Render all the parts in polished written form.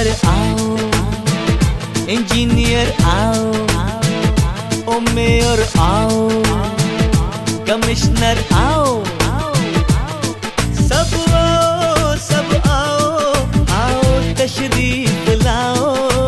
Doctor आओ, engineer आओ, ओ mayor आओ, कमिश्नर आओ, सब आओ, सब आओ, आओ तशरीफ लाओ।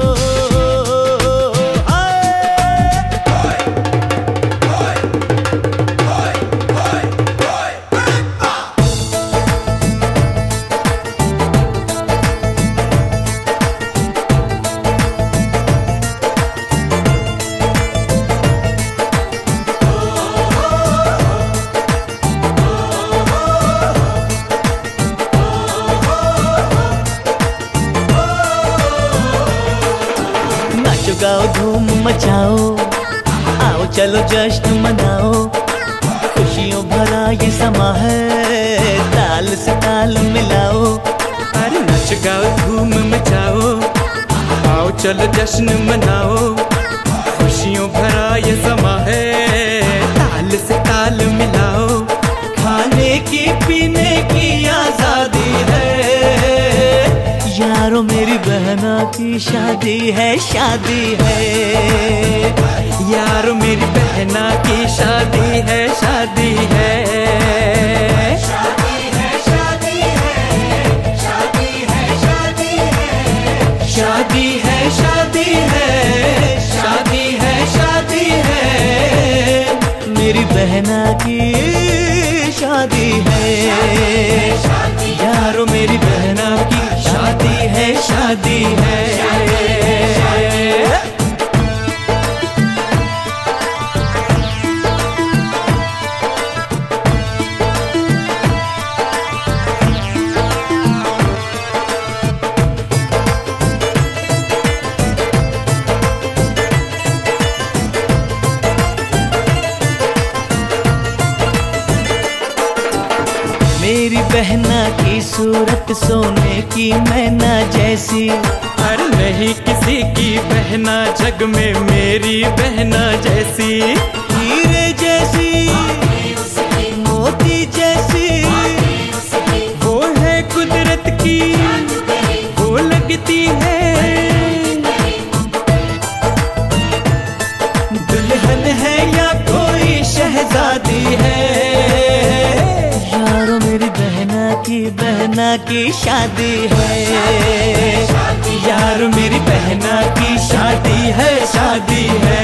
गाओ धूम मचाओ, आओ चलो जश्न मनाओ, खुशियों भरा ये समा है, ताल से ताल मिलाओ। अरे नच गाओ धूम मचाओ, आओ चलो जश्न मनाओ, खुशियों भरा ये समा है, ताल से ताल मिलाओ। खाने की पीने की आजादी है, यारो मेरी बहना की शादी है, शादी है। यारो मेरी बहना की शादी है, शादी है। शादी है, शादी है, शादी है, शादी है, शादी है, शादी है, शादी है, शादी है, मेरी बहना की शादी है। यारो मेरी बहना की शादी है, शादी है। मेरी बहना की सूरत सोने की मैना जैसी, अरे नहीं किसी की बहना जग में मेरी बहना जैसी। हीरे जैसी, मोती जैसी, वो है कुदरत की, वो लगती है दुल्हन है या कोई शहजादी है। यारो मेरी बहना की शादी है, यारो मेरी बहना की शादी है, शादी है।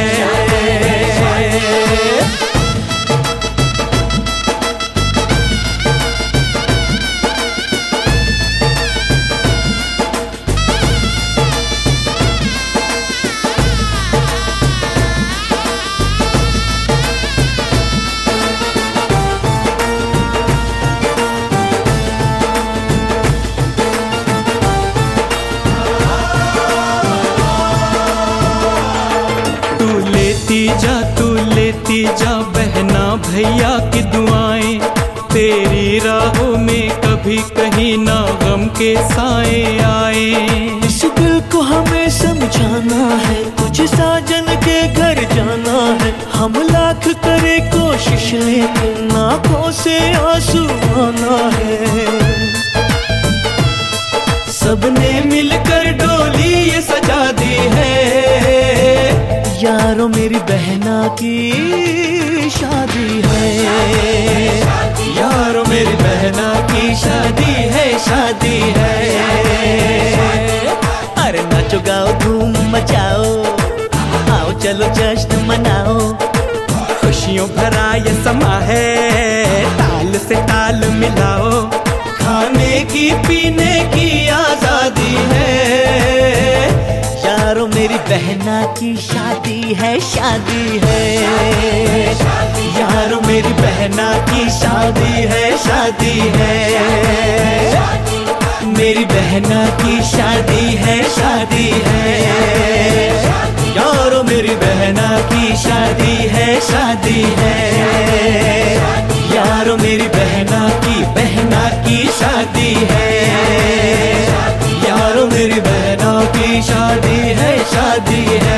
तू लेती जा बहना भैया की दुआएं, तेरी राहों में कभी कहीं ना गम के साए आए। इस दिल को हमें समझाना है, तुझे साजन के घर जाना है। हम लाख करे कोशिश लेकिन आंखों से आंसू आना है। सबने मिलकर डोली ये सजा दी है, यारो मेरी बहना की शादी है। यारो मेरी बहना की शादी है, शादी है। अरे नाचो गाओ धूम मचाओ, आओ चलो जश्न मनाओ, खुशियों भरा ये समा है, ताल से ताल मिलाओ। खाने की पीने की आजादी है, यारो मेरी बहना की शादी है, शादी है। यारो मेरी बहना की शादी है, शादी है। मेरी बहना की शादी है, शादी है। यारो मेरी बहना की शादी है, शादी है। यारो मेरी बहना की शादी है। यारो मेरी बहना की शादी है, शादी है।